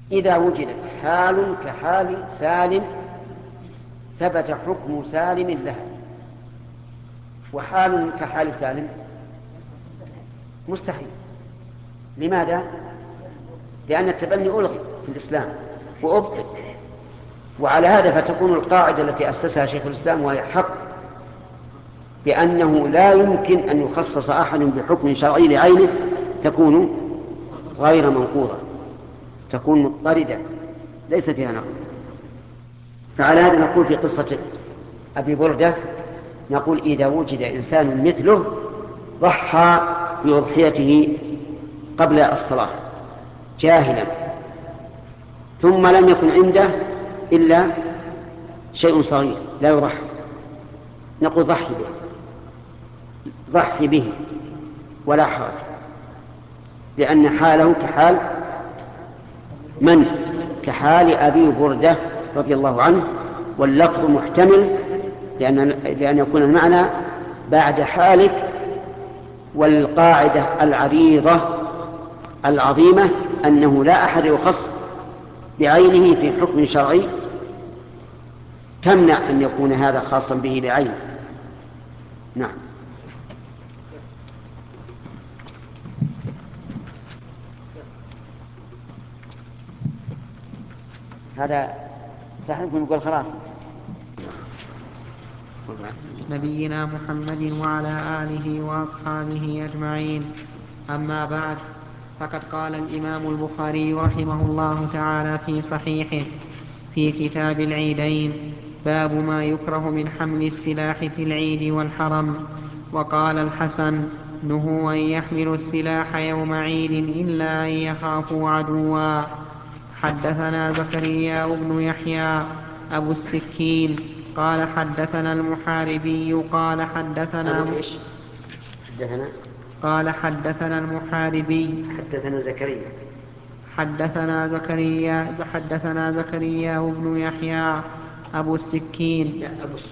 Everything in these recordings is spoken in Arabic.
إذا وجدت حال كحال سالم ثبت حكم سالم لها، وحال كحال سالم مستحيل. لماذا؟ لأن التبني ألغي في الإسلام وأبطل. وعلى هذا فتكون القاعدة التي أسسها شيخ الإسلام وهي حق، بأنه لا يمكن أن يخصص أحد بحكم شرعي لعينه، تكون غير منقوضة، تكون مضطردة ليس فيها نقض. فعلى هذا نقول في قصة أبي بردة، نقول إذا وجد إنسان مثله ضحى بأضحيته قبل الصلاة جاهلا، ثم لم يكن عنده إلا شيء صغير لا يضحى، نقول ضحي به ولا حرج، لأن حاله كحال من؟ كحال أبي بردة رضي الله عنه. واللفظ محتمل لأن يكون المعنى بعد حالك. والقاعدة العريضة العظيمة أنه لا أحد يخص بعينه في حكم شرعي تمنع أن يكون هذا خاصا به بعينه. نعم. هذا صحيح نقول خلاص. نبينا محمد وعلى آله وأصحابه أجمعين. أما بعد، فقد قال الإمام البخاري رحمه الله تعالى في صحيحه في كتاب العيدين: باب ما يكره من حمل السلاح في العيد والحرم. وقال الحسن: نهوا أن يحملوا السلاح يوم عيد إلا أن يخافوا عدوا. حدثنا زكريا بن يحيى أبو السكين قال حدثنا المحاربي قال حدثنا المحاربي حدثنا زكريا بن يحيى أبو السكين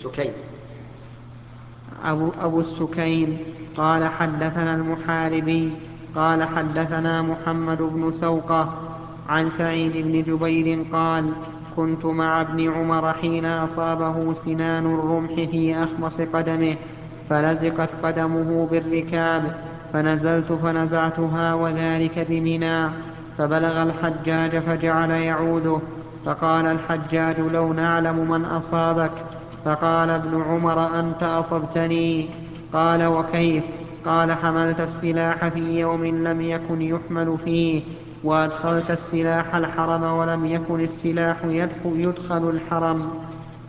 أبو السكين قال حدثنا المحاربي قال حدثنا محمد بن سوقة عن سعيد بن جبير قال: كنت مع ابن عمر حين أصابه سنان الرمح في أخمص قدمه، فلزقت قدمه بالركاب، فنزلت فنزعتها وذلك بمنى، فبلغ الحجاج فجعل يعوده، فقال الحجاج: لو نعلم من أصابك. فقال ابن عمر: أنت أصبتني. قال: وكيف؟ قال: حملت السلاح في يوم لم يكن يحمل فيه، وأدخلت السلاح الحرم ولم يكن السلاح يدخل الحرم.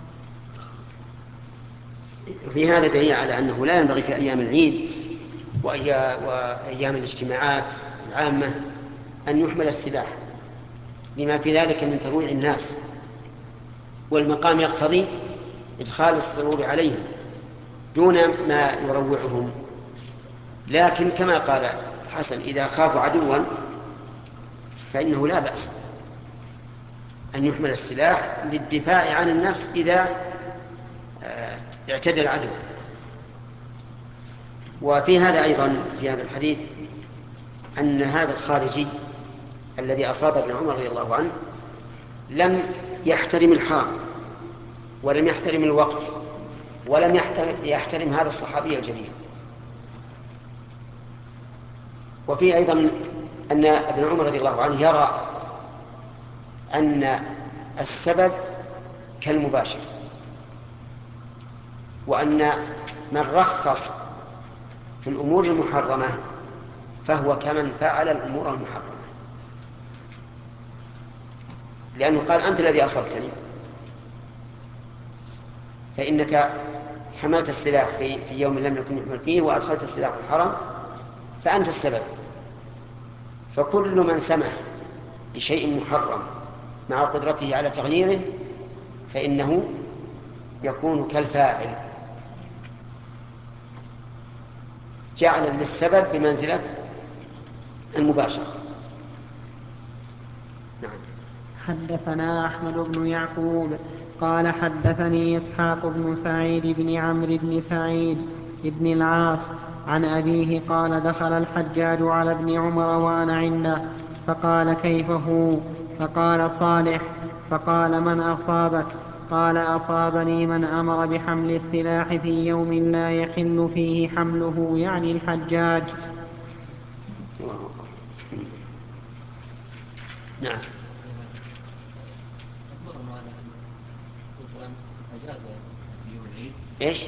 في هذا دليل على أنه لا ينبغي في أيام العيد وأيام الاجتماعات العامة أن يحمل السلاح، لما في ذلك من ترويع الناس، والمقام يقتضي إدخال السرور عليهم دون ما يروعهم. لكن كما قال الحسن: إذا خافوا عدوا فإنه لا بأس أن يحمل السلاح للدفاع عن النفس إذا اعتدى العدو. وفي هذا أيضا في هذا الحديث أن هذا الخارجي الذي أصاب ابن عمر رضي الله عنه لم يحترم الحرم، ولم يحترم الوقف، ولم يحترم هذا الصحابي الجليل. وفي أيضا أن ابن عمر رضي الله عنه يرى أن السبب كالمباشر، وأن من رخص في الأمور المحرمة فهو كمن فعل الأمور المحرمة، لأنه قال: أنت الذي أصبتني، فإنك حملت السلاح في يوم لم يكن يحمل فيه، وأدخلت السلاح في الحرم، فأنت السبب. فكل من سمح بشيء محرم مع قدرته على تغييره فإنه يكون كالفاعل، جعلا للسبب بمنزلة المباشرة. نعم. حدثنا أحمد بن يعقوب قال حدثني إسحاق بن سعيد بن عمرو بن سعيد بن العاص عن أبيه قال: دخل الحجاج على ابن عمر وأنا عنده، فقال كيف هو؟ فقال صالح. فقال من أصابك؟ قال أصابني من أمر بحمل السلاح في يوم لا يحل فيه حمله، يعني الحجاج. الله أكبر. نعم. ايش؟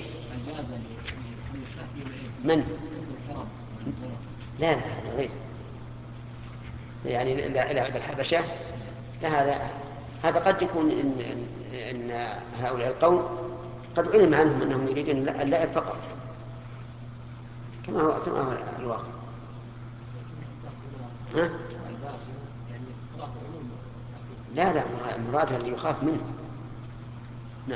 من؟ لا هذا غير، يعني لا بالحبشة. لا هذا قد يكون إن هؤلاء القوم قد علم عنهم أنهم يريدون اللعب فقط، كما هو الواقع. ها؟ لا المراد اللي يخاف منه. نعم.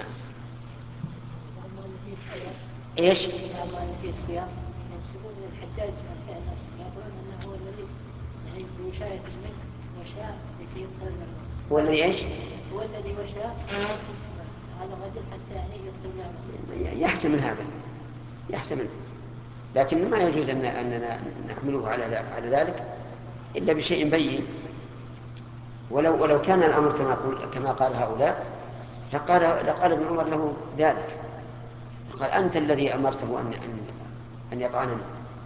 ايش؟ في السياق ينسبون للحجاج يقولون انه هو الذي يعني بوشاية الملك وشاء لكي يقتل منه. هو الذي ايش؟ هو الذي وشاء هذا الرجل حتى يعني يقتل منه. يحتمل، لكن ما يجوز أننا نحمله على ذلك إلا بشيء بين. ولو كان الأمر كما قال هؤلاء لقال ابن عمر له ذلك، قال أنت الذي أمرته أن يطعنني،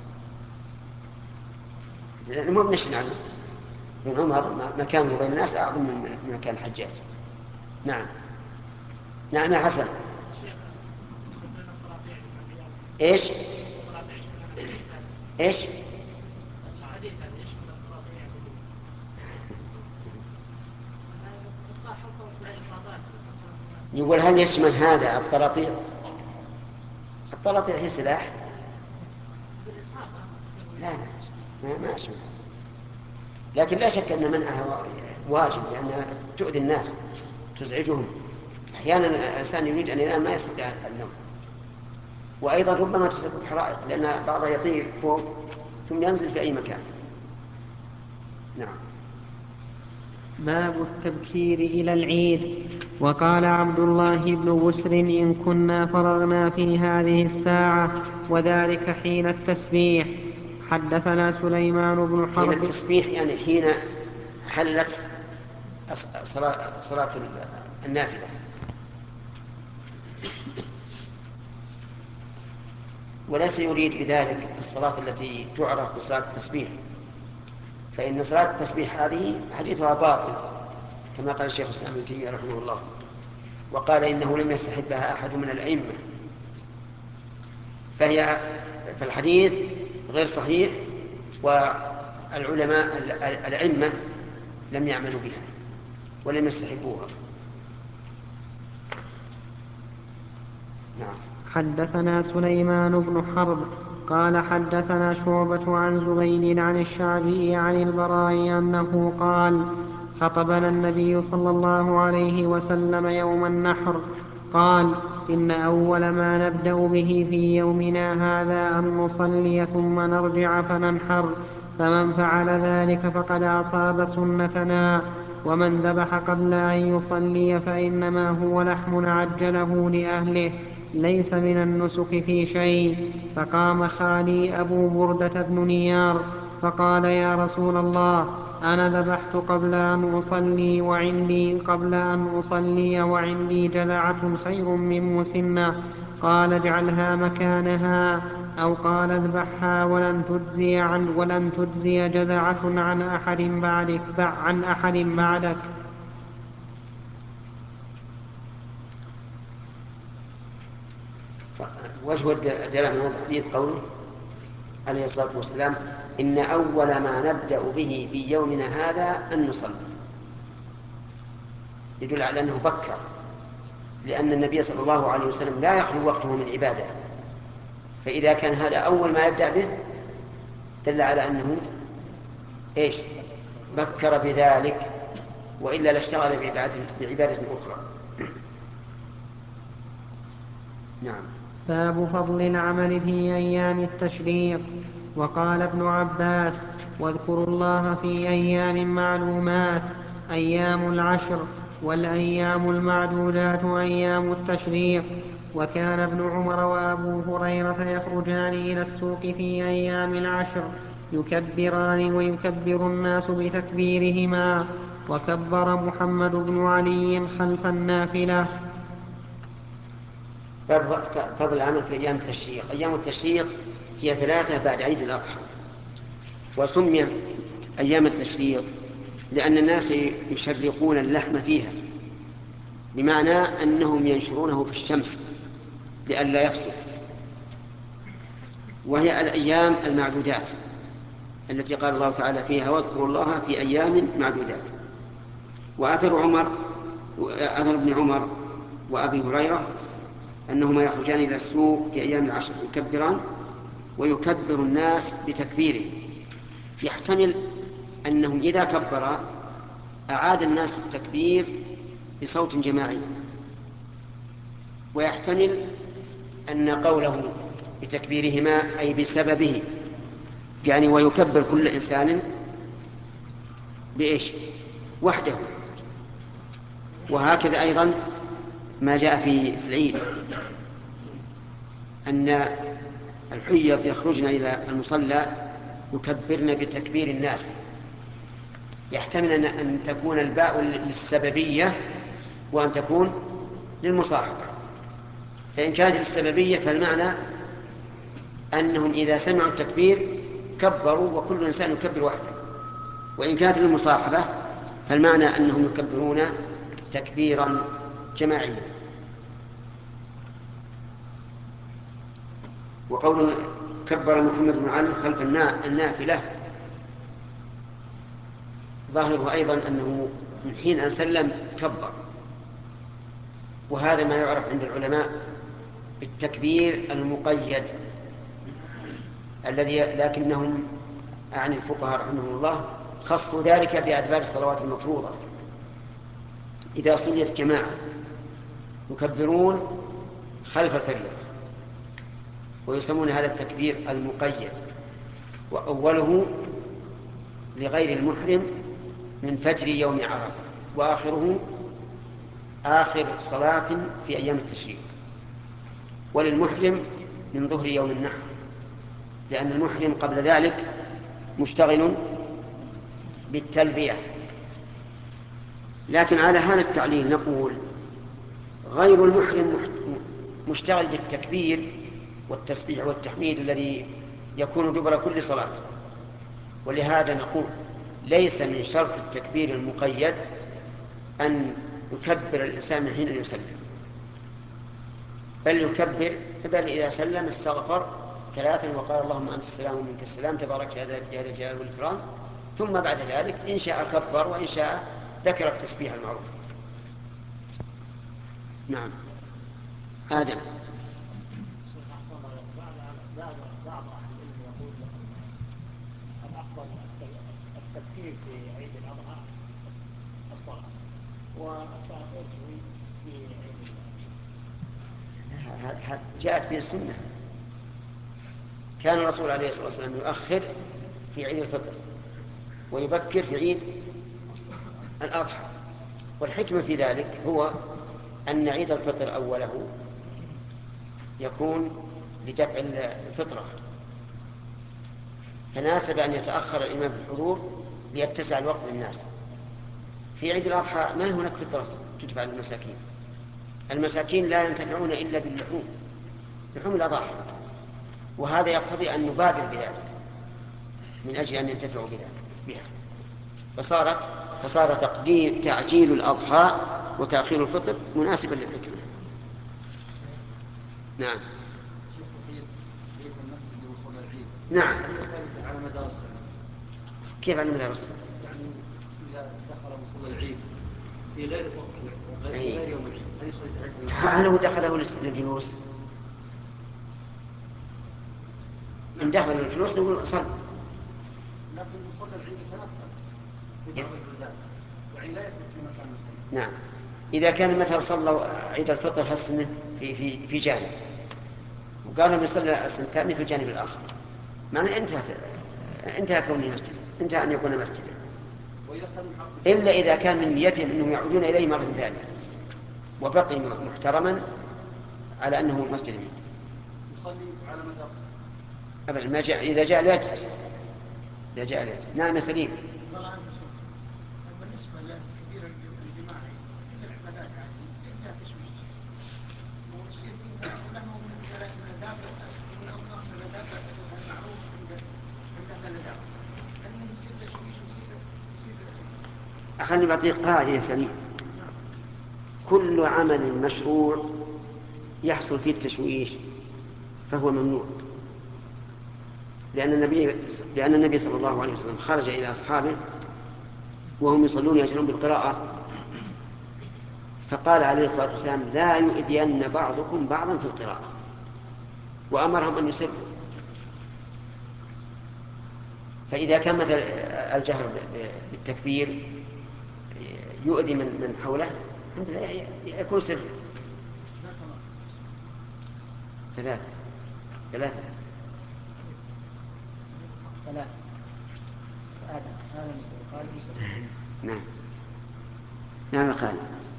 لأنه ما بنشن عنه. ابن عمر مكانه بين الناس أعظم من مكان الحجاج. نعم يا حسن. ايش؟ يقول هل يشمل هذا الطراطيع؟ الطراطيع هي سلاح؟ لا ما يشمل، لكن لا شك أن منعها واجب، لأنها تؤذي الناس تزعجهم. أحيانا الإنسان يريد أن ينام ما يستطيع النوم، وأيضا ربما تسبب حرائق، لأن بعضها يطير فوق ثم ينزل في أي مكان. نعم. باب التبكير إلى العيد. وقال عبد الله بن بسر إن كنا فرغنا في هذه الساعة وذلك حين التسبيح. حدثنا سليمان بن حرب. حين التسبيح يعني حين حلت صلاة النافلة. وليس يريد بذلك الصلاة التي تعرف بصلاة التسبيح، فإن صلاة التسبيح هذه حديثها باطل كما قال الشيخ الإسلام ابن تيمية رحمه الله، وقال إنه لم يستحبها أحد من الأئمة، فالحديث غير صحيح، والعلماء الأئمة لم يعملوا بها ولم يستحبوها. نعم. حدثنا سليمان بن حرب قال حدثنا شعبة عن زبيد عن الشعبي عن البراء أنه قال خطبنا النبي صلى الله عليه وسلم يوم النحر قال إن أول ما نبدأ به في يومنا هذا أن نصلي ثم نرجع فننحر، فمن فعل ذلك فقد أصاب سنتنا، ومن ذبح قبل أن يصلي فإنما هو لحم عجله لأهله ليس من النسك في شيء. فقام خالي أبو بردة بن نيار فقال يا رسول الله أنا ذبحت قبل أن أصلي وعندي جذعة خير من مسنة. قال اجعلها مكانها، أو قال اذبحها ولن تجزي جذعة عن أحد بعدك. وجه الدلالة من هذا الحديث قوله عليه الصلاة والسلام إن أول ما نبدأ به في يومنا هذا أن نصلي، يدل على أنه بكر، لأن النبي صلى الله عليه وسلم لا يخلو وقته من عبادة، فإذا كان هذا أول ما يبدأ به دل على أنه إيش؟ بكر بذلك، وإلا لاشتغل بعبادة أخرى. نعم. باب فضل العمل في أيام التشريق. وقال ابن عباس واذكروا الله في أيام معلومات أيام العشر، والأيام المعدودات أيام التشريق. وكان ابن عمر وأبو هريرة يخرجان إلى السوق في أيام العشر يكبران ويكبر الناس بتكبيرهما. وكبر محمد بن علي خلف النافلة. فضل العمل في أيام التشريق. أيام التشريق هي 3 بعد عيد الأضحى، وسمي أيام التشريق لأن الناس يشرقون اللحم فيها، بمعنى أنهم ينشرونه في الشمس لئلا يفسد. وهي الأيام المعدودات التي قال الله تعالى فيها واذكروا الله في أيام معدودات. وأثر ابن عمر وأبي هريرة أنهما يخرجان إلى السوق في أيام العشر يكبران ويكبر الناس بتكبيره. يحتمل أنهم إذا كبر أعاد الناس التكبير بصوت جماعي، ويحتمل أن قوله بتكبيرهما أي بسببه، يعني ويكبر كل إنسان بإيش؟ وحده. وهكذا أيضا ما جاء في العيد أن الحيض يخرجن إلى المصلى يكبرن بتكبير الناس. يحتمل أن تكون الباء للسببية وأن تكون للمصاحبة. فإن كانت للسببية فالمعنى أنهم إذا سمعوا التكبير كبروا وكل إنسان يكبر وحده. وإن كانت للمصاحبة فالمعنى أنهم يكبرون تكبيرا جماعيا. وقوله كبر محمد بن علي خلف النافلة ظاهره أيضا أنه من حين أن سلم كبر. وهذا ما يعرف عند العلماء بالتكبير المقيد الذي لكنهم عن الفقهاء رحمهم الله خصوا ذلك بأدبار الصلوات المفروضة. إذا صليت جماعة يكبرون خلف الفريضة ويسمون هذا التكبير المقيد. وأوله لغير المحرم من فجر يوم عرفة، وآخره آخر صلاة في أيام التشريق، وللمحرم من ظهر يوم النحر، لأن المحرم قبل ذلك مشتغل بالتلبية. لكن على هذا التعليل نقول غير المحرم مشتغل بالتكبير والتسبيح والتحميد الذي يكون دبر كل صلاة. ولهذا نقول ليس من شرط التكبير المقيد أن يكبر الإنسان من حين أن يسلم، بل يكبر إذا سلم استغفر 3 وقال اللهم أنت السلام ومنك السلام تبارك يا ذا الجلال والإكرام، ثم بعد ذلك إن شاء كبر وإن شاء ذكر التسبيح المعروف. نعم. آدم. بعض أهل العلم يقول الأفضل التذكير في عيد الأضحى الصلاة والتأخير في عيد جاءت به السنة. كان الرسول عليه الصلاة والسلام يؤخر في عيد الفطر ويبكر في عيد الأضحى. والحكمة في ذلك هو أن عيد الفطر أوله يكون لدفع الفطرة، فناسب أن يتأخر الإمام بالحضور ليتسع الوقت للناس. في عيد الأضحى ما هناك فطرة تدفع للمساكين، المساكين لا ينتفعون إلا باللحوم، لحوم الأضاحي، وهذا يقتضي أن نبادر بذلك من أجل أن ينتفعوا بها. فصار تعجيل الأضحى وتأخير الفطر مناسبا للحكمة. نعم. نعم. على مدار السنة. كيف على مدار السنة؟ يعني إذا دخل مصلى العيد في غير غير يوم العيد هل يصلي العيد؟ هل هو دخله للجلوس؟ إن دخل الجلوس نقول صل. لكن مصلى العيد يتنقل في بعض البلدان يعني لا يجلس في مكان مستقيم. نعم. إذا كان مثلا صلوا عيد الفطر حسن في جانب وقالوا بيصلي السنة الثانية في الجانب الآخر، معنى انتهى كونه مسجدا، انتهى أن يكون مسجدا، إلا إذا كان من نيتهم أنهم يعودون إليه مرة ثانية وبقي محترما على أنه مسجد. يصلي على مدار أبدا ما جاء، إذا جاء لا يجلس إذا جاء اليقين. نعم يا سليم. بالنسبة للكبير الجماعي كل العبادات يعني يصير فيها تشويش ويصير فيها له من الدافع من الدافع المعروف عند أهل الدافع هل يصير تشويش ويصير خلني بعطيك قاعدة يا سليم. كل عمل مشروع يحصل فيه التشويش فهو ممنوع، لأن النبي صلى الله عليه وسلم خرج إلى أصحابه وهم يصلون يجهرون بالقراءة، فقال عليه الصلاة والسلام: لا يؤذين بعضكم بعضا في القراءة، وأمرهم أن يسروا. فإذا كان مثل الجهر بالتكبير يؤذي من حوله يكون سر. ثلاثة. نعم خالد.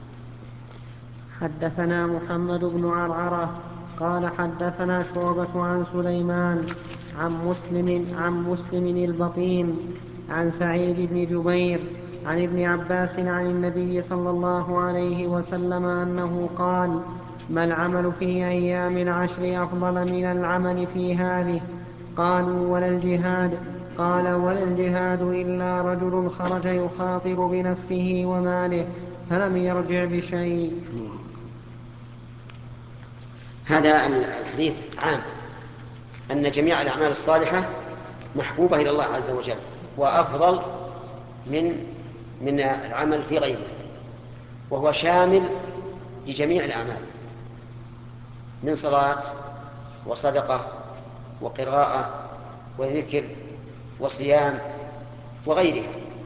حدثنا محمد بن عرعرة قال حدثنا شعبة عن سليمان عن مسلم البطين عن سعيد بن جبير عن ابن عباس عن النبي صلى الله عليه وسلم أنه قال: ما العمل في أيام العشر أفضل من العمل في هذه؟ قالوا: ولا الجهاد؟ قال: ولا الجهاد إلا رجل خرج يخاطر بنفسه وماله فلم يرجع بشيء. هذا الحديث عام أن جميع الأعمال الصالحة محبوبة إلى الله عز وجل وأفضل من العمل في غيره، وهو شامل لجميع الأعمال من صلاة وصدقة وقراءة وذكر وصيام وغيرها.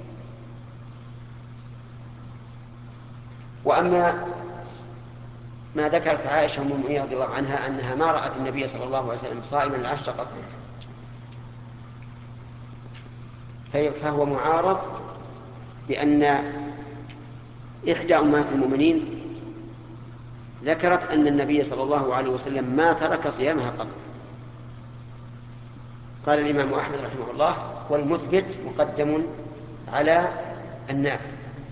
وأما ما ذكرت عائشة أم المؤمنين رضي الله عنها أنها ما رأت النبي صلى الله عليه وسلم صائما العشر قط، فهو معارض بأن إحدى أمهات المؤمنين ذكرت أن النبي صلى الله عليه وسلم ما ترك صيامها قط. قال الإمام أحمد رحمه الله: والمثبت مقدم على النافي.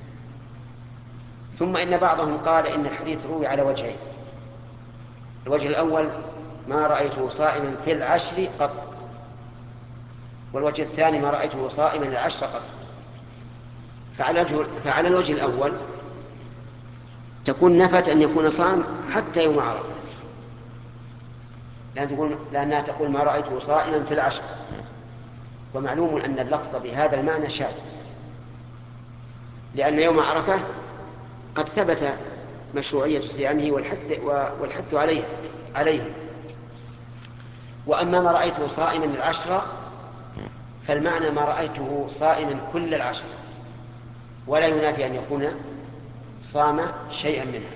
ثم إن بعضهم قال إن الحديث روي على وجهين: الوجه الأول ما رأيته صائما في العشر قط، والوجه الثاني ما رأيته صائما العشر قط. فعلى الوجه الأول تكون نفت أن يكون صائم حتى يوم عرفة، لأنها تقول ما رأيته صائما في العشر، ومعلوم أن اللفظ بهذا المعنى شاذ، لأن يوم عرفة قد ثبت مشروعية صيامه والحث عليه. وأما ما رأيته صائما العشر فالمعنى ما رأيته صائما كل العشر، ولا ينافي أن يكون صام شيئا منها.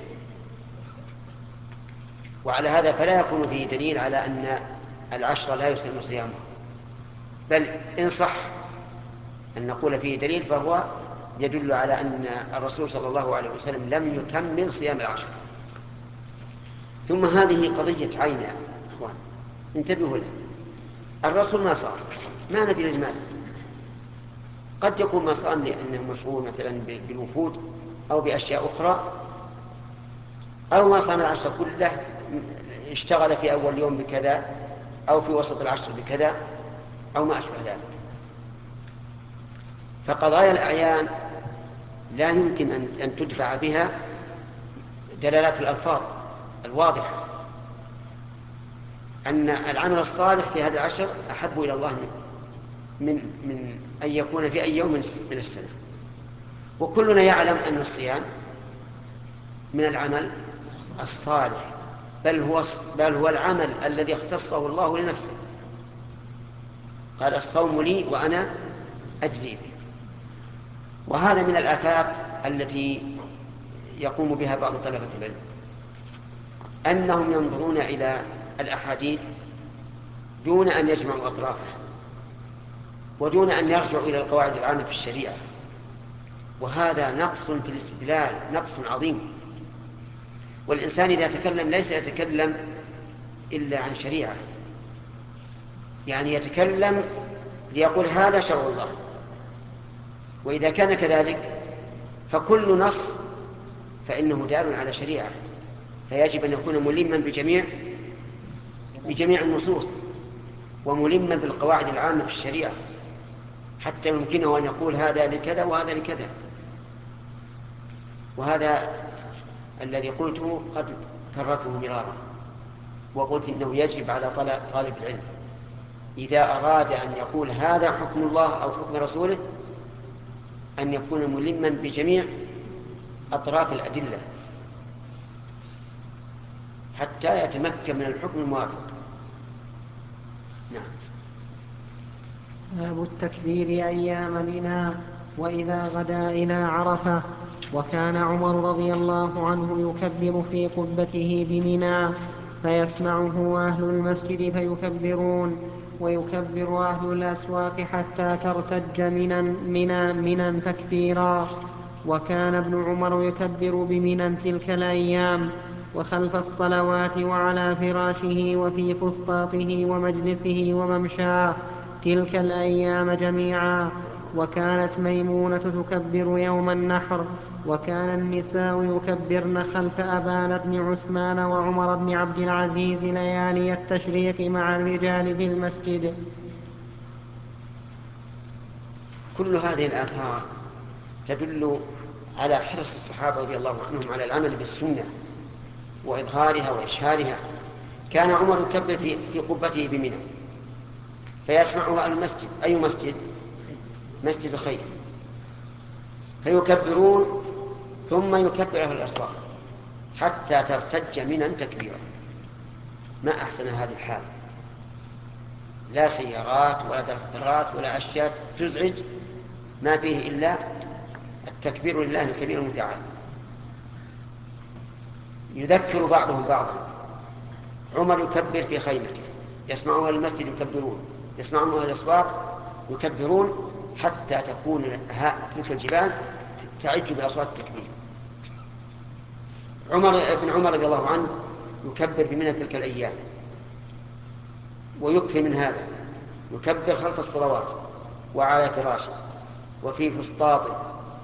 وعلى هذا فلا يكون فيه دليل على أن العشر لا يسلم صيامه، بل إن صح أن نقول فيه دليل فهو يدل على أن الرسول صلى الله عليه وسلم لم يكمل صيام العشر. ثم هذه قضية عين يا أخوان، انتبهوا لها. الرسول ما صام، ما ندري لماذا. قد يكون ما صام لأنه مشغول مثلا بالوفود أو بأشياء أخرى، أو ما صام العشر كله، اشتغل في أول يوم بكذا أو في وسط العشر بكذا أو ما أشبه ذلك. فقضايا الأعيان لا يمكن أن تدفع بها دلالات الألفاظ الواضحة أن العمل الصالح في هذا العشر أحب إلى الله من أن يكون في أي يوم من السنة. وكلنا يعلم أن الصيام من العمل الصالح، بل هو العمل الذي اختصه الله لنفسه. قال: الصوم لي وأنا أجزي به. وهذا من الآفات التي يقوم بها بعض طلبة العلم، أنهم ينظرون إلى الأحاديث دون أن يجمعوا أطرافها ودون أن يرجعوا إلى القواعد العامة في الشريعة، وهذا نقص في الاستدلال، نقص عظيم. والإنسان إذا تكلم ليس يتكلم إلا عن شريعة، يعني يتكلم ليقول هذا شرع الله. وإذا كان كذلك فكل نص فإنه دال على شريعة، فيجب أن يكون ملما بجميع النصوص وملما بالقواعد العامة في الشريعة، حتى يمكنه أن يقول هذا لكذا وهذا لكذا. وهذا الذي قلته قد كررته مرارا، وقلت إنه يجب على طالب العلم إذا أراد أن يقول هذا حكم الله أو حكم رسوله أن يكون ملما بجميع أطراف الأدلة حتى يتمكن من الحكم الموافق. نعم. باب التكبير أيام منى وإذا غدا إلى عرفة. وكان عمر رضي الله عنه يكبر في قبته بمنى فيسمعه أهل المسجد فيكبرون، ويكبر أهل الأسواق حتى ترتج منى تكبيرا. وكان ابن عمر يكبر بمنى تلك الأيام وخلف الصلوات وعلى فراشه وفي فسطاطه ومجلسه وممشاه تلك الأيام جميعا. وكانت ميمونة تكبر يوم النحر، وكان النساء يكبرن خلف أبان بن عثمان وعمر بن عبد العزيز ليالي التشريق مع الرجال في المسجد. كل هذه الآثار تدل على حرص الصحابة رضي الله عنهم على العمل بالسنة وإظهارها وإشهارها. كان عمر يكبر في قبته بمنى فيسمعه أهل المسجد. أي مسجد؟ مسجد الخير. فيكبرون ثم يكبر أهل الأسواق حتى ترتج منى تكبيرا. ما أحسن هذه الحال، لا سيارات ولا دفترات ولا أشياء تزعج، ما فيه إلا التكبير لله الكبير المتعال. يذكر بعضهم بعضا. عمر يكبر في خيمته، يسمعون أهل المسجد يكبرون، يسمعون أهل الأسواق يكبرون حتى تكون تلك الجبال تعج بأصوات التكبير. ابن عمر رضي الله عنه يكبر بمنى تلك الأيام ويكثر من هذا، يكبر خلف الصلوات وعلى فراشه وفي فسطاطه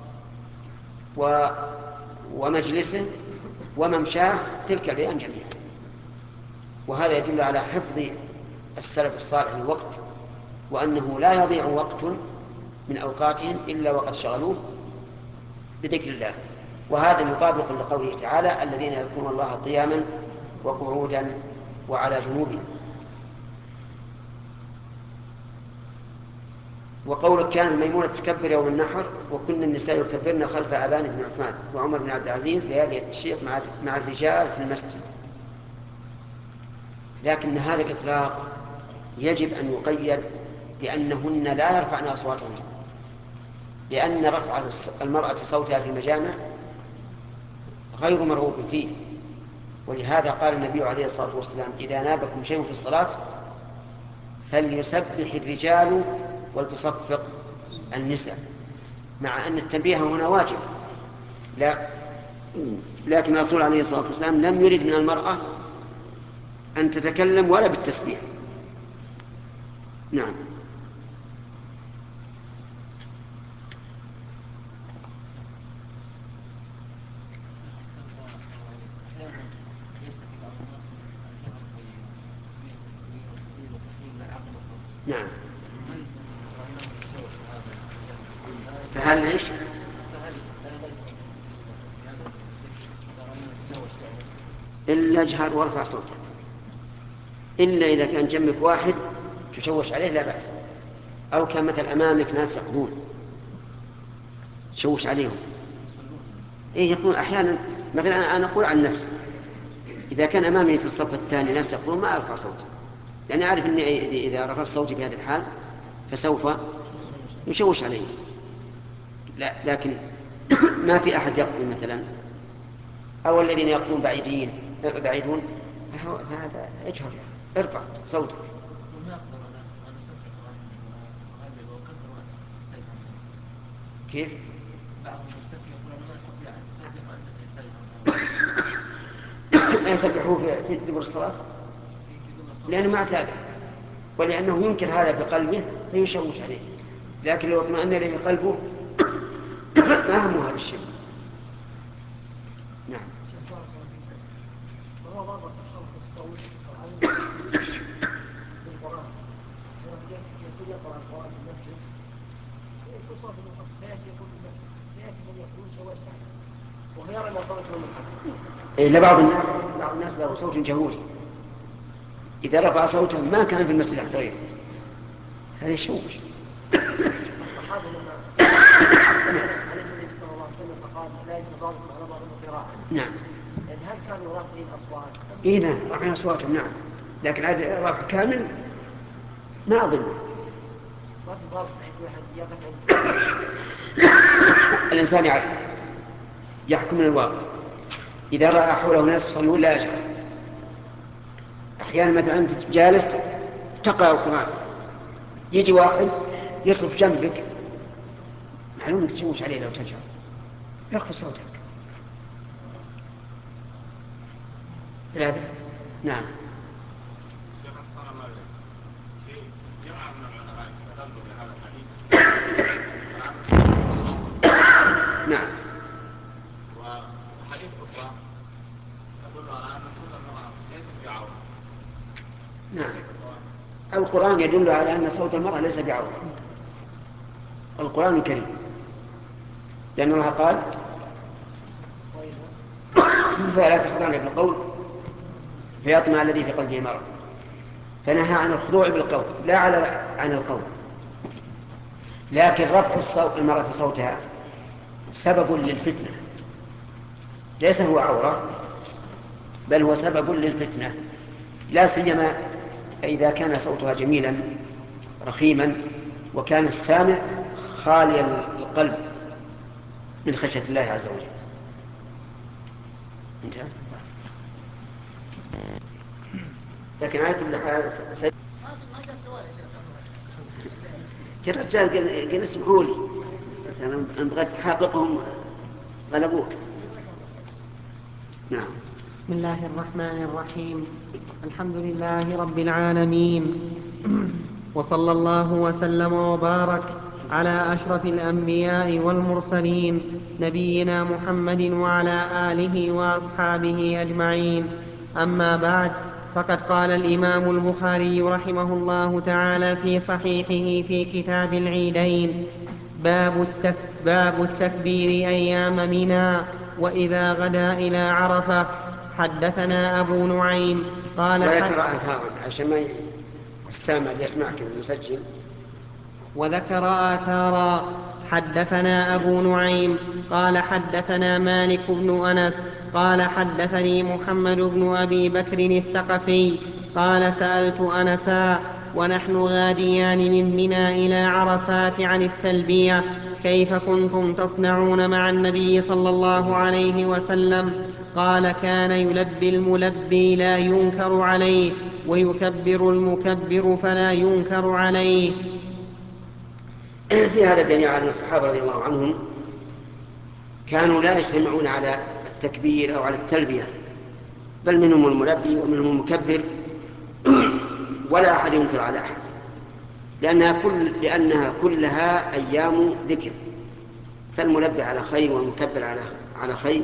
ومجلسه وممشاه تلك الأيام جميعا. وهذا يدل على حفظ السلف الصالح للوقت، وأنه لا يضيع وقت من أوقاتهم إلا وقد شغلوه بذكر الله. وهذا مطابق لقوله تعالى الذين يذكرون الله قياما وقعودا وعلى جنوبهم. وقولك كان ميمونة تكبر يوم النحر وكن النساء يكبرن خلف أبان بن عثمان وعمر بن عبد العزيز ليالي التشريق مع الرجال في المسجد. لكن هذا الإطلاق يجب أن يقيد بأنهن لا يرفعن أصواتهن، لأن رفع المرأة صوتها في المجامع غير مرغوب فيه. ولهذا قال النبي عليه الصلاة والسلام إذا نابكم شيء في الصلاة فليسبح الرجال ولتصفق النساء، مع أن التنبيه هنا واجب. لكن الرسول عليه الصلاة والسلام لم يرد من المرأة أن تتكلم ولا بالتسبيح. نعم. نعم. فهل ايش؟ إلا اجهر وارفع صوتك، إلا إذا كان جنبك واحد تشوش عليه لا بأس، أو كان مثل أمامك ناس يقضون تشوش عليهم. إيه يقول أحيانا مثلا أنا أقول عن نفسي إذا كان أمامي في الصف الثاني ناس يقضون ما أرفع صوتي، لأني أعرف أني إذا رفعت صوتي في هذه الحال فسوف يشوش عليه. لكن ما في أحد يقضي مثلا، أو الذين يقضون بعيدون فهذا اجهر ارفع صوتك. كيف؟ ما يسبحوا في دبر الصلاة لأنه ما اعتاد، ولأنه ينكر هذا بقلبه فيشوش عليه، لكن لو اطمأن إليه قلبه ما همه هذا الشيء. نعم. وهو ضابط الصوت بالقرآن، يقول يقرأ القرآن في المسجد يكون صوت منخفض، فيأتي من يقول سواء استحسن ويرى أن صوته منخفض. إلا بعض الناس له صوت جهوري، إذا رفع صوته ما كان في المسجد أحد غيره، هذا يشوش. الصحابة لما عليه النبي صلى الله عليه وسلم فقال لا يجب بعضكم على بعض القراءة. نعم. يعني هل كانوا رافعين أصوات؟ إيه نعم رافعين أصواتهم نعم، لكن عاد رافع كامل ما أظن. ما في ضابط بحيث واحد يقف عند الإنسان يعرف يحكم من الواقع، إذا رأى حوله ناس يصلون لا يجهر. أحيانا مثلا أنت جالس تقرأ القرآن يجي واحد يصرف جنبك، معلوم انك تشوش عليه لو تجهر، يرخص صوتك. ثلاثة. نعم. نعم. وحديث أخرى تدل على أن صوت المرأة ليس بعورة. نعم. القرآن يدل على أن صوت المرأة ليس بعورة، القرآن الكريم، لأن الله قال فلا تخضعن بالقول فيطمع الذي في قلبه مرض، فنهى عن الخضوع بالقول لا عن القول. لكن رفع المرأة صوتها سبب للفتنة، ليس هو عورة بل هو سبب للفتنة، لا سيما إذا كان صوتها جميلا رخيما وكان السامع خالي القلب من خشية الله عز وجل. انتهى. لكن على كل حال يا رجال قال اسمحوا لي أنا بغيت تحققهم غلبوك. نعم. بسم الله الرحمن الرحيم. الحمد لله رب العالمين، وصلى الله وسلم وبارك على أشرف الأنبياء والمرسلين نبينا محمد وعلى آله وأصحابه أجمعين. أما بعد، فقد قال الإمام البخاري رحمه الله تعالى في صحيحه في كتاب العيدين: باب التكبير أيام منى وإذا غدا إلى عرفة. حدثنا أبو نعيم قال وذكر آثارا عشان ما السامع يسمعك المسجل. وذكر آثارا. حدثنا أبو نعيم قال حدثنا مالك بن أنس قال حدثني محمد بن أبي بكر الثقفي قال سألت أنسا ونحن غاديان من منى إلى عرفات عن التلبية كيف كنتم تصنعون مع النبي صلى الله عليه وسلم؟ قال كان يلبي الملبي لا ينكر عليه ويكبر المكبر فلا ينكر عليه. في هذا الدليل على أن الصحابة رضي الله عنهم كانوا لا يجتمعون على التكبير أو على التلبية، بل منهم الملبي ومنهم المكبر ولا أحد ينكر على أحد، لأنها كلها أيام ذكر، فالملبي على خير والمكبر على خير.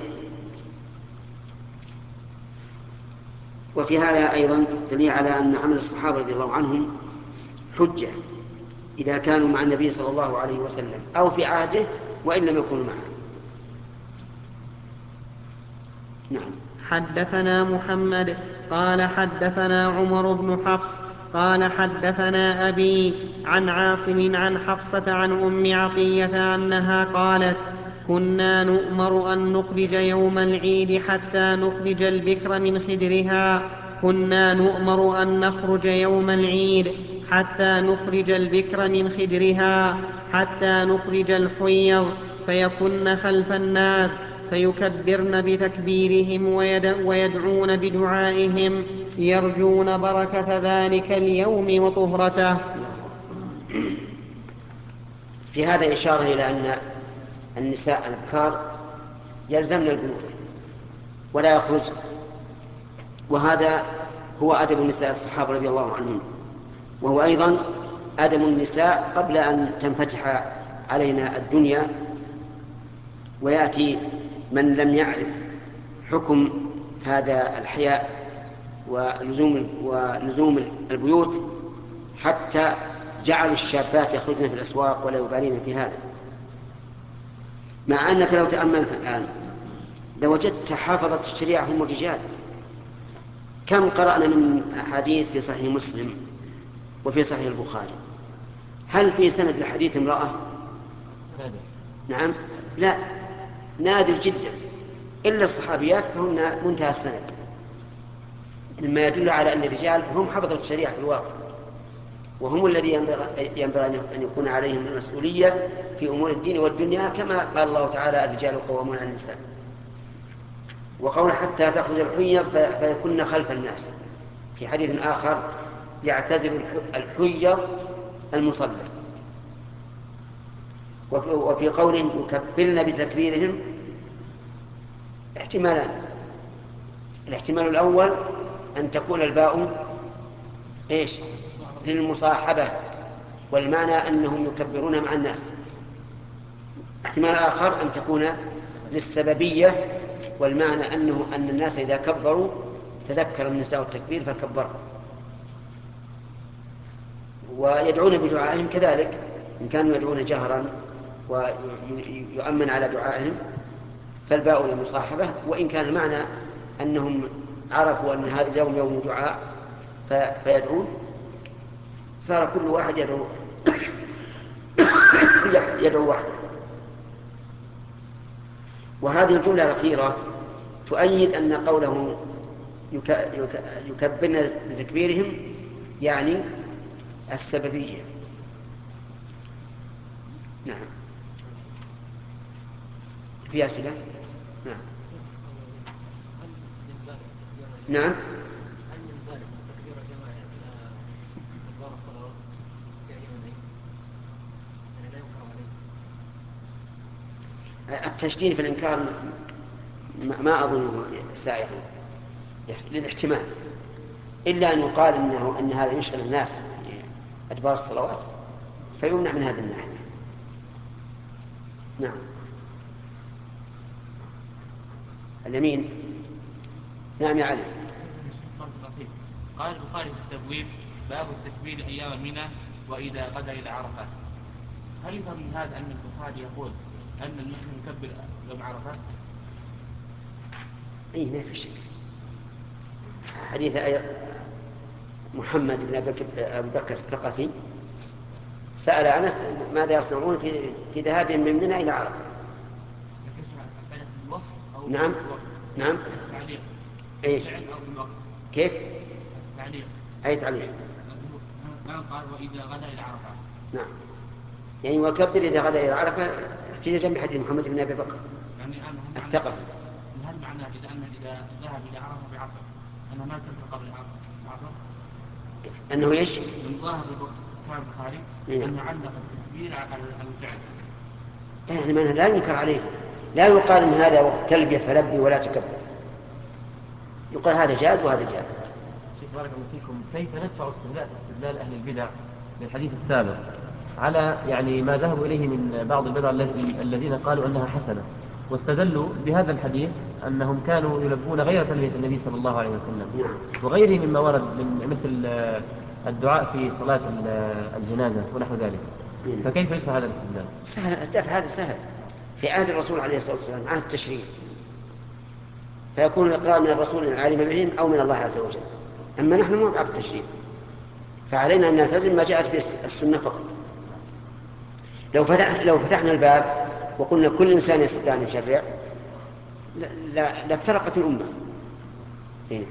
وفي هذا أيضا دليل على أن عمل الصحابة رضي الله عنهم حجة إذا كانوا مع النبي صلى الله عليه وسلم أو في عهده وإن لم يكونوا معه. نعم. حدثنا محمد قال حدثنا عمر بن حفص قال حدثنا أبي عن عاصم عن حفصة عن أم عطية أنها قالت: كنا نؤمر أن نخرج يوم العيد حتى نخرج البكر من خدرها. كنا نؤمر أن نخرج يوم العيد حتى نخرج البكر من خدرها حتى نخرج الحيض فيكن خلف الناس فيكبرن بتكبيرهم ويدعون بدعائهم يرجون بركة ذلك اليوم وطهرته. في هذا إشارة إلى أن النساء الأبكار يلزمن البيوت ولا يخرج، وهذا هو أدب النساء الصحابة رضي الله عنهم، وهو أيضا أدم النساء قبل أن تنفتح علينا الدنيا ويأتي من لم يعرف حكم هذا الحياء ولزوم البيوت حتى جعلوا الشابات يخرجن في الأسواق ولا يبالين في هذا. مع أنك لو تأملت الآن لوجدت حافظة الشريعة هم الرجال. كم قرأنا من أحاديث في صحيح مسلم وفي صحيح البخاري، هل في سند لحديث امرأة؟ نعم، لا، نادر جدا، إلا الصحابيات فهن منتهى السند، مما يدل على أن الرجال هم حفظة الشريعة في الواقع، وهم الذي ينبغي أن يكون عليهم المسؤولية في أمور الدين والدنيا، كما قال الله تعالى الرجال قوامون على النساء. وقول حتى تخرج الحيض فيكن خلف الناس، في حديث آخر يعتزل الحيض المصلى. وفي قولهم يكبرن بتكبيرهم احتمالان: الاحتمال الأول أن تكون الباء للمصاحبة، والمعنى أنهم يكبرون مع الناس. احتمال آخر أن تكون للسببية، والمعنى أن الناس إذا كبروا تذكر النساء التكبير فكبروا. ويدعون بدعائهم كذلك، إن كانوا يدعون جهرا ويؤمن على دعائهم فالباء للمصاحبة، وإن كان المعنى أنهم عرفوا أن هذا اليوم يوم دعاء فيدعون، صار كل واحد يدعو وحده. وهذه الجملة الأخيرة تؤيد أن قوله يكبرن بتكبيرهم يعني السببية. نعم، في أسئلة؟ نعم. نعم. التشديد في الإنكار ما أظنه سائغ للاحتمال، إلا أن يقال أن هذا يشغل الناس في أدبار الصلوات فيمنع من هذا الناحية. نعم. اليمين. نعم يا علي. قال البخاري في التبويب: باب التكبير أيام منى وإذا غدا إلى عرفة. هل يفهم من هذا أن البخاري يقول أن المحرم يكبر يوم عرفة؟ أي ما في شك. حديث محمد بن أبي بكر الثقفي سأل أنس ماذا يصنعون في ذهابهم من منى إلى عرفة. نعم. نعم. ايش؟ كيف؟ تعليق. أي تعليق؟ قال وإذا غدا إلى عرفة. نعم، يعني وكبر إذا غدا إلى عرفة احتجاجا بحديث محمد بن أبي بكر الثقفي. هل معناه إذا ذهب إلى عرفة بعصر أنه ما كبر قبل العصر؟ أنه إيش؟ من ظاهر كتاب البخاري أنه علق التكبير على الفعل. يعني لا ينكر عليه، لا يقال إن هذا وقت تلبية فلبي ولا تكبر، يقال هذا جاز وهذا جاز. شيخ بارك الله فيكم، كيف ندفع استدلال أهل البدع للحديث السابق على يعني ما ذهبوا إليه من بعض البدع الذين قالوا أنها حسنة، واستدلوا بهذا الحديث أنهم كانوا يلبون غير تلبية النبي صلى الله عليه وسلم وغيره مما ورد من مثل الدعاء في صلاة الجنازة ونحو ذلك. فكيف يدفع هذا الاستدلال؟ سهل الدفع، هذا سهل. في عهد الرسول عليه الصلاة والسلام عهد التشريع، فيكون الإقرار من الرسول إن علم بهم أو من الله عز وجل. أما نحن مو بعهد التشريع، فعلينا أن نلتزم ما جاءت به السنة فقط. لو فتحنا الباب وقلنا كل إنسان يستطيع أن يشرع لافترقت الأمة. هنا.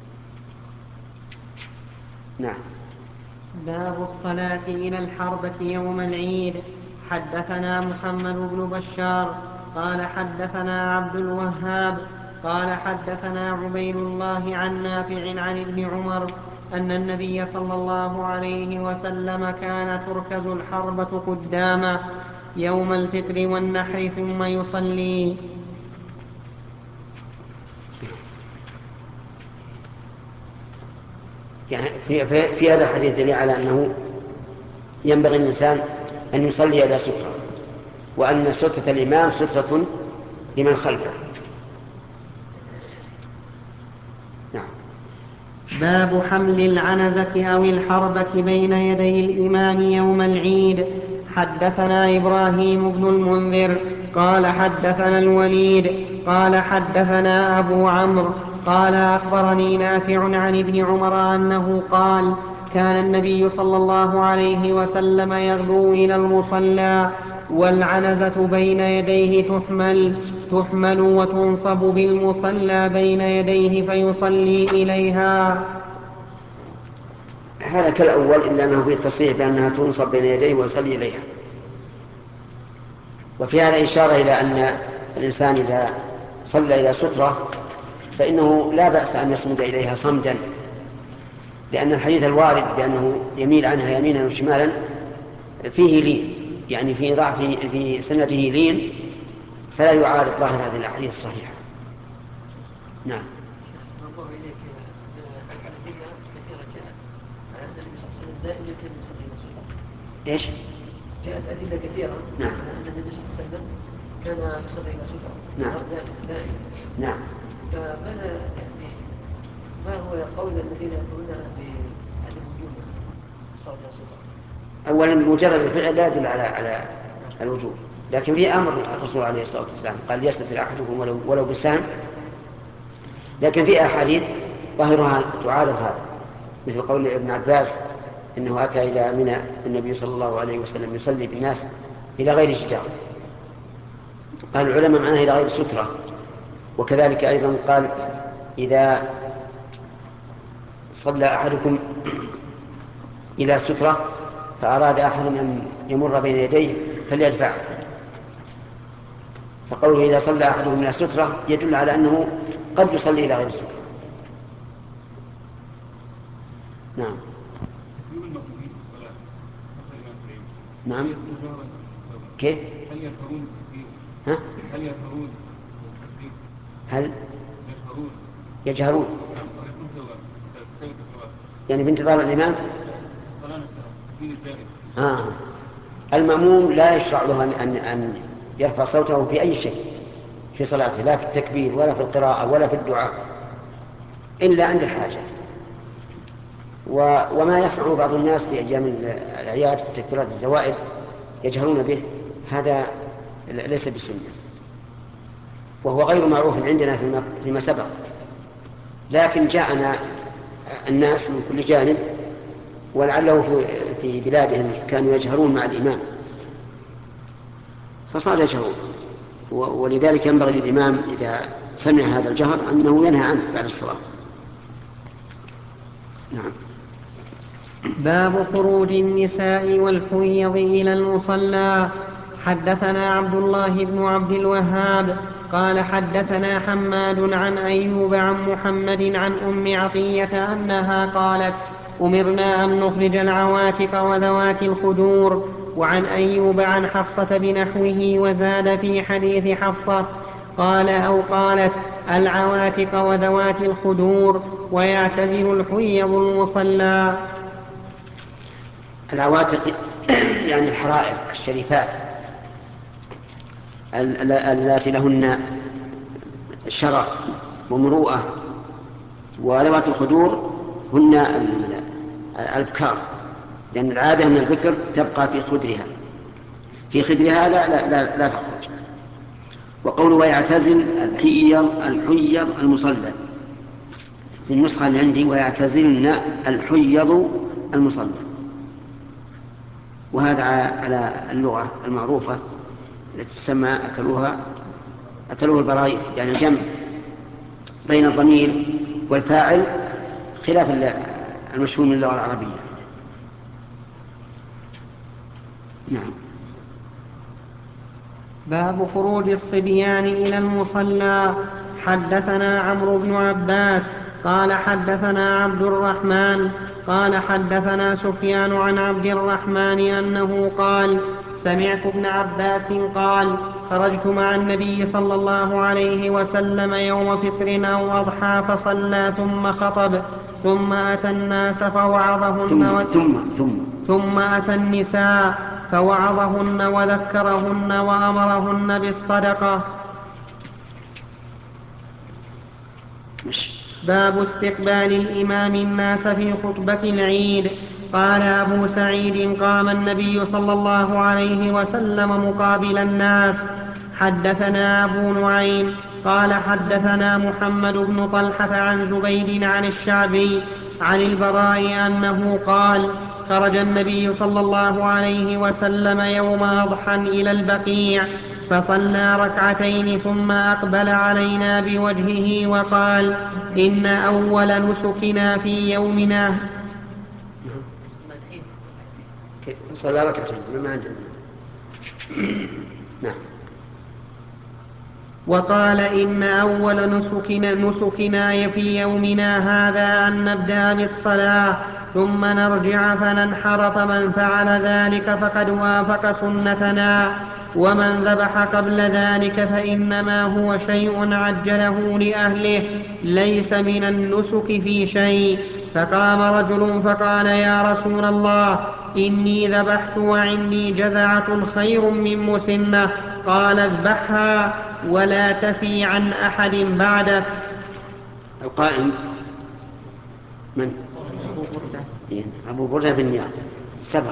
نعم. باب الصلاة إلى الحربة يوم العيد. حدثنا محمد بن بشار قال حدثنا عبد الوهاب قال حدثنا عبيد الله عن نافع عن ابن عمر أن النبي صلى الله عليه وسلم كان تركز الحربة قدامه يوم الفطر والنحر ثم يصلي. يعني في هذا الحديث دليل على أنه ينبغي الإنسان أن يصلي إلى سترة، وأن سترة الإمام سترة لمن خلفه. نعم. باب حمل العنزة أو الحربة بين يدي الإمام يوم العيد. حدثنا إبراهيم بن المنذر قال حدثنا الوليد قال حدثنا أبو عمرو قال أخبرني نافع عن ابن عمر أنه قال كان النبي صلى الله عليه وسلم يغدو إلى المصلى والعنزة بين يديه تحمل وتنصب بالمصلى بين يديه فيصلي إليها. هذا كالأول، إلا أنه في التصريح بأنها تنصب بين يديه ويصلي إليها. وفي هذا إشارة إلى أن الإنسان إذا صلى إلى سترة فإنه لا بأس أن يصمد إليها صمدا، لأن الحديث الوارد بأنه يميل عنها يمينا وشمالا فيه لين، يعني في ضعف في سنده لين، فلا يعارض ظاهر هذه الأحاديث الصحيحة. نعم. الله إليك الحنفية كثيرة جاءت على أن النبي صلى الله عليه وسلم دائما كان يصلي إلى سترة. إيش؟ جاءت أدلة كثيرة نعم. على أن النبي صلى الله عليه وسلم كان يصلي إلى سترة. نعم. دائما. نعم. فماذا يعني ما هو قول الذين يقولون بعدم وجوب الصلاة إلى سترة؟ أولا مجرد الفعل لا يدل على الوجوب، لكن في أمر الرسول عليه الصلاة والسلام قال يستتر أحدكم ولو بسهم، لكن في أحاديث ظاهرها تعارض هذا، مثل قول ابن عباس إنه أتى إلى منى النبي صلى الله عليه وسلم يصلي بالناس إلى غير جدار، قال العلماء معناه إلى غير سترة. وكذلك أيضا قال إذا صلى أحدكم إلى سترة فأراد أحد أن يمر بين يديه فليدفعه، فقوله إذا صلى أحدهم إلى سترة يدل على أنه قد يصلي إلى غير سترة. نعم. نعم. كيف؟ هل يجهرون يعني بانتظار الإمام؟ المأموم لا يشرع له أن يرفع صوته في أي شيء في صلاته، لا في التكبير ولا في القراءة ولا في الدعاء، إلا عند الحاجة. وما يصنع بعض الناس في أيام الأعياد في تكبيرات الزوائد يجهرون به، هذا ليس بسنة، وهو غير معروف عندنا فيما سبق، لكن جاءنا الناس من كل جانب، ولعله في بلادهم كانوا يجهرون مع الإمام فصار يجهرون، ولذلك ينبغي للإمام إذا سمع هذا الجهر أنه ينهى عنه بعد الصلاة. نعم. باب خروج النساء والحيض إلى المصلى. حدثنا عبد الله بن عبد الوهاب قال حدثنا حماد عن أيوب عن محمد عن أم عطية أنها قالت أمرنا أن نخرج العواتق وذوات الخدور. وعن أيوب عن حفصة بنحوه وزاد في حديث حفصة قال أو قالت العواتق وذوات الخدور ويعتزل الحيض المصلى. العواتق يعني الحرائر الشريفات اللاتي لهن شرف ومروءة، وذوات الخدور هن الأبكار، لأن العادة أن البكر تبقى في خدرها لا تخرج. وقوله ويعتزل الحيض المصلى، في النسخة اللي عندي ويعتزلن الحيض المصلى، وهذا على اللغة المعروفة التي تسمى أكلوه البرايث، يعني الجمع بين الضمير والفاعل خلاف المشهور من اللغة العربية. نعم. باب خروج الصبيان إلى المصلى. حدثنا عمرو بن عباس قال حدثنا عبد الرحمن قال حدثنا سفيان عن عبد الرحمن أنه قال سمعت ابن عباس قال خرجت مع النبي صلى الله عليه وسلم يوم فطر أو أضحى فصلى ثم خطب ثم أتى الناس فوعظهن ثم أتى النساء فوعظهن وذكرهن وأمرهن بالصدقة. باب استقبال الإمام الناس في خطبة العيد. قال أبو سعيد: قام النبي صلى الله عليه وسلم مقابل الناس. حدثنا أبو نعيم قال حدثنا محمد بن طلحة عن زبيد عن الشعبي عن البراء أنه قال: خرج النبي صلى الله عليه وسلم يوم أضحى إلى البقيع فصلى ركعتين ثم أقبل علينا بوجهه وقال: إن أول نسكنا في يومنا. صلى ركعتين ما عندنا. نعم. وقال: إن أول نسكنا في يومنا هذا أن نبدأ بالصلاة ثم نرجع فننحر، فمن فعل ذلك فقد وافق سنتنا، ومن ذبح قبل ذلك فإنما هو شيء عجله لأهله ليس من النسك في شيء. فقام رجل فقال: يا رسول الله، إني ذبحت وعندي جذعة خير من مسنة. قال: اذبحها ولا تفي عن أحد بعدك. القائم من؟ أبو بردة بن نيار سبق.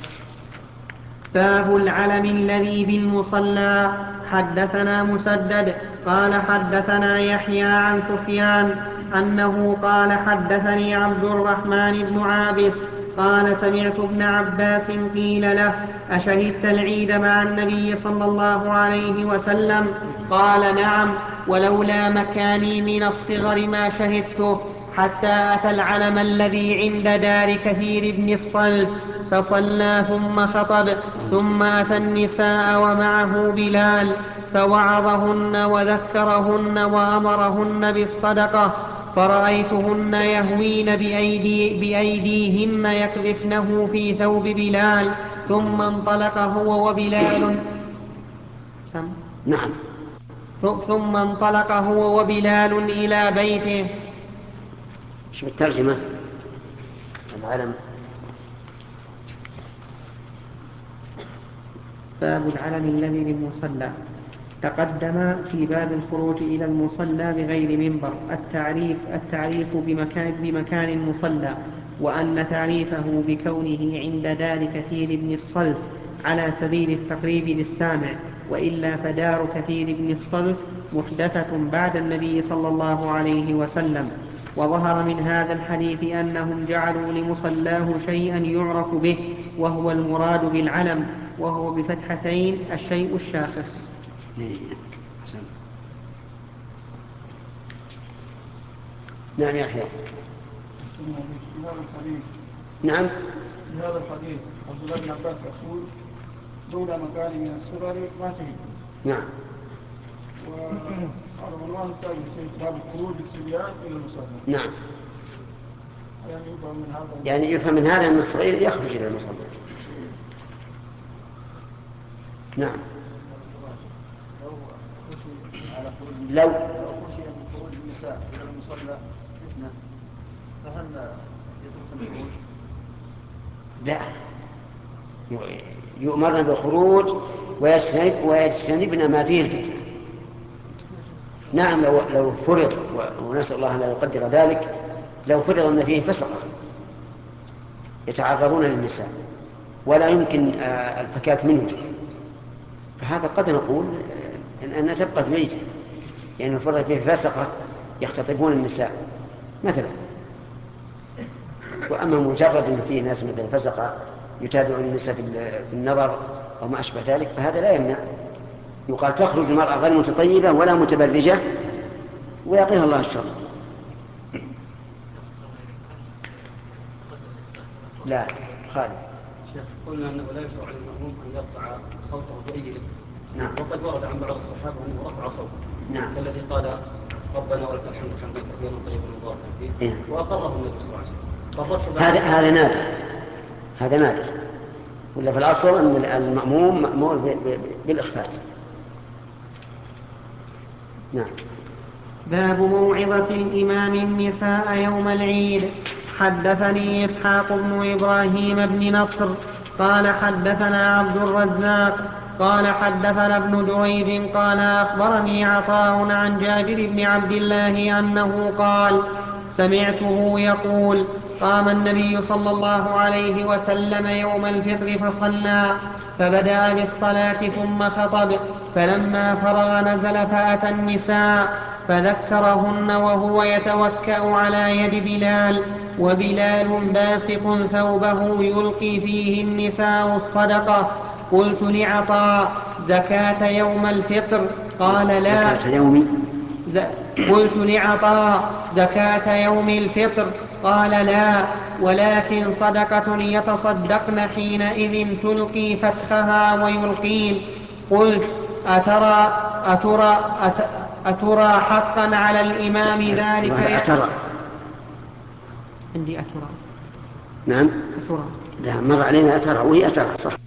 باب العلم الذي بالمصلى. حدثنا مسدد قال حدثنا يحيى عن سفيان أنه قال: حدثني عبد الرحمن بن عابس قال: سمعت ابن عباس قيل له: أشهدت العيد مع النبي صلى الله عليه وسلم؟ قال: نعم، ولولا مكاني من الصغر ما شهدته. حتى أتى العلم الذي عند دار كثير بن الصلت فصلى ثم خطب، ثم أتى النساء ومعه بلال فوعظهن وذكرهن وأمرهن بالصدقة، فرأيتهن يهوين بأيديهن يقذفنه في ثوب بلال، ثم انطلق هو وبلال نعم. ثم انطلق هو وبلال إلى بيته. شوف الترجمة. العلم. باب العلم الذي للمصلى. تقدم في باب الخروج إلى المصلى بغير منبر التعريف بمكان المصلى، وأن تعريفه بكونه عند دار كثير بن الصلت على سبيل التقريب للسامع، وإلا فدار كثير بن الصلت محدثة بعد النبي صلى الله عليه وسلم. وظهر من هذا الحديث أنهم جعلوا لمصلاه شيئا يعرف به، وهو المراد بالعلم، وهو بفتحتين الشيء الشاخص. نعم يا أخي. نعم. في هذا الحديث عبد الله بن عباس يقول: لولا مكاني من الصغر ما شهدت. نعم. وعلى عنوان السابق في باب الخروج للصبيان الى المصلى. نعم. يعني يفهم من هذا أن الصغير يخرج إلى المصلى. نعم. لو خشي من خروج النساء الى المصلى فتنه، فهل يترك الخروج؟ لا، يؤمرن بالخروج ويجتنبن ما فيه الفتنة. نعم. لو فرض، ونسأل الله أن لا يقدر ذلك، لو فرض أن فيه فسقة يتعرضون للنساء ولا يمكن الفكاك منه، فهذا قد نقول أن تبقى في بيته، يعني الفرض فيه فسقة يختطفون النساء مثلا. وأما مجرد أن فيه ناس مثل الفسقة يتابعون النساء في النظر أو ما أشبه ذلك، فهذا لا يمنع. يقال تخرج المرأة غير متطيبة ولا متبرجة ويقيها الله الشر. لا خالد. شيخ، قلنا أنه لا يشرع للمأموم أن يرفع صوته بأي. نعم. وقد ورد عن بعض الصحابة أنه رفع صوته. نعم. الذي قال: ربنا ولك الحمد حمدا كثيرا طيبا مباركا فيه. وأقره النبي صلى الله عليه وسلم. هذا نادر. هذا نادر. ولا في الأصل أن المأموم مأمور بالإخفات. نعم. باب موعظة الإمام النساء يوم العيد. حدثني إسحاق بن إبراهيم بن نصر قال حدثنا عبد الرزاق قال حدثنا ابن جريج قال أخبرني عطاء عن جابر بن عبد الله أنه قال سمعته يقول قام النبي صلى الله عليه وسلم يوم الفطر فصلى فبدأ بالصلاة ثم خطب فلما فرغ نزل فأتى النساء فذكرهن وهو يتوكأ على يد بلال وبلال باسق ثوبه يلقي فيه النساء الصدقة. قلت لعطاء زكاة يوم الفطر؟ قال لا. قلت لعطاء زكاة يوم الفطر؟ قال لا، ولكن صدقة يتصدقن حينئذ تلقي فتخها ويلقين. قلت أترى حقا على الإمام ذلك؟ أترى عندي أترى. نعم أترى. لا، مر علينا أترى وهي أترى صح.